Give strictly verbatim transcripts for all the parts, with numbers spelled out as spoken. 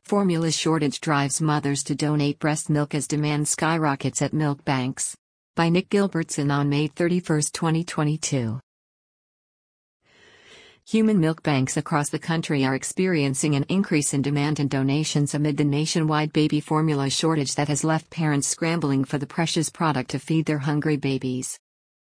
Formula shortage drives mothers to donate breast milk as demand skyrockets at milk banks. By Nick Gilbertson on May thirty-first, twenty twenty-two. Human milk banks across the country are experiencing an increase in demand and donations amid the nationwide baby formula shortage that has left parents scrambling for the precious product to feed their hungry babies.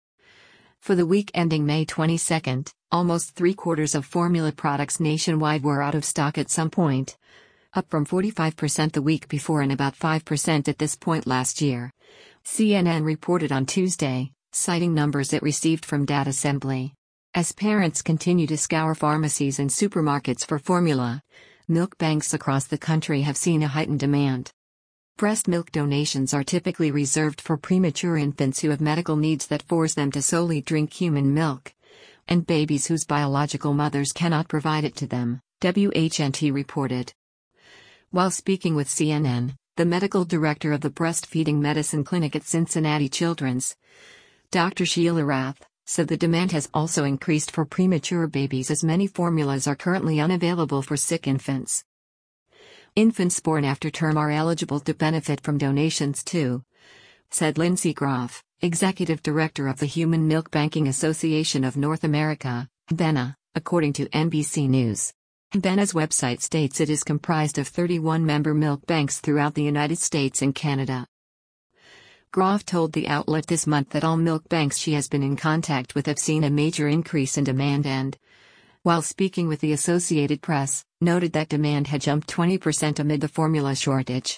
For the week ending May twenty-second, almost three-quarters of formula products nationwide were out of stock at some point, up from forty-five percent the week before and about five percent at this point last year, C N N reported on Tuesday, citing numbers it received from DataSembly. As parents continue to scour pharmacies and supermarkets for formula, milk banks across the country have seen a heightened demand. Breast milk donations are typically reserved for premature infants who have medical needs that force them to solely drink human milk, and babies whose biological mothers cannot provide it to them, W H N T reported. While speaking with C N N, the medical director of the breastfeeding medicine clinic at Cincinnati Children's, Doctor Sheila Rath, said the demand has also increased for premature babies as many formulas are currently unavailable for sick infants. Infants born after term are eligible to benefit from donations too, said Lindsay Groff, executive director of the Human Milk Banking Association of North America, H B E N A, according to N B C News. H B E N A's website states it is comprised of thirty-one member milk banks throughout the United States and Canada. Groff told the outlet this month that all milk banks she has been in contact with have seen a major increase in demand and, while speaking with the Associated Press, noted that demand had jumped twenty percent amid the formula shortage.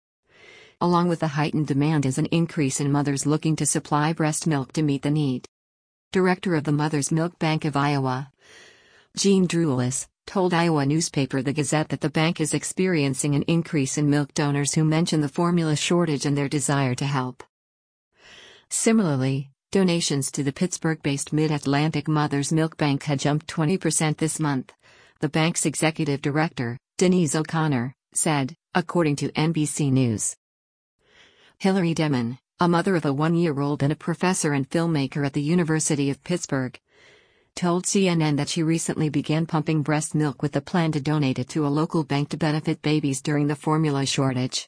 Along with the heightened demand is an increase in mothers looking to supply breast milk to meet the need. Director of the Mother's Milk Bank of Iowa, Jean Drulis, told Iowa newspaper The Gazette that the bank is experiencing an increase in milk donors who mention the formula shortage and their desire to help. Similarly, donations to the Pittsburgh-based Mid-Atlantic Mother's Milk Bank had jumped twenty percent this month, the bank's executive director, Denise O'Connor, said, according to N B C News. Hillary Demon, a mother of a one-year-old and a professor and filmmaker at the University of Pittsburgh, told C N N that she recently began pumping breast milk with the plan to donate it to a local bank to benefit babies during the formula shortage.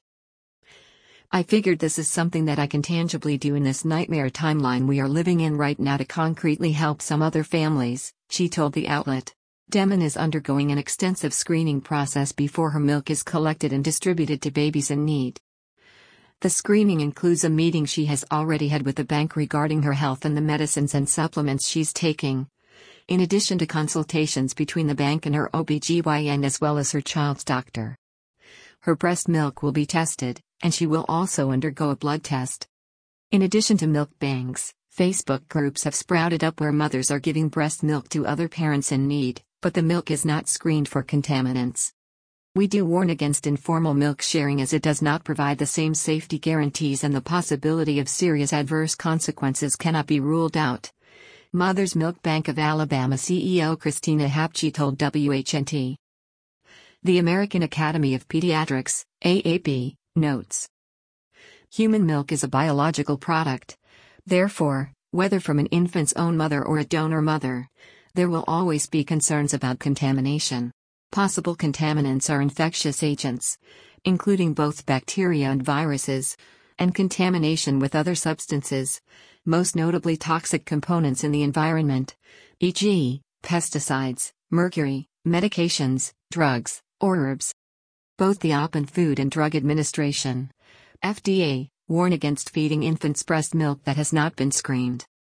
I figured this is something that I can tangibly do in this nightmare timeline we are living in right now to concretely help some other families, she told the outlet. Demon is undergoing an extensive screening process before her milk is collected and distributed to babies in need. The screening includes a meeting she has already had with the bank regarding her health and the medicines and supplements she's taking, in addition to consultations between the bank and her O B G Y N as well as her child's doctor. Her breast milk will be tested, and she will also undergo a blood test. In addition to milk banks, Facebook groups have sprouted up where mothers are giving breast milk to other parents in need, but the milk is not screened for contaminants. We do warn against informal milk sharing as it does not provide the same safety guarantees and the possibility of serious adverse consequences cannot be ruled out, Mother's Milk Bank of Alabama C E O Christina Hapchi told W H N T. The American Academy of Pediatrics, A A P, notes. Human milk is a biological product. Therefore, whether from an infant's own mother or a donor mother, there will always be concerns about contamination. Possible contaminants are infectious agents, including both bacteria and viruses, and contamination with other substances, most notably toxic components in the environment, for example, pesticides, mercury, medications, drugs, or herbs. Both the O P and Food and Drug Administration, F D A, warn against feeding infants breast milk that has not been screened.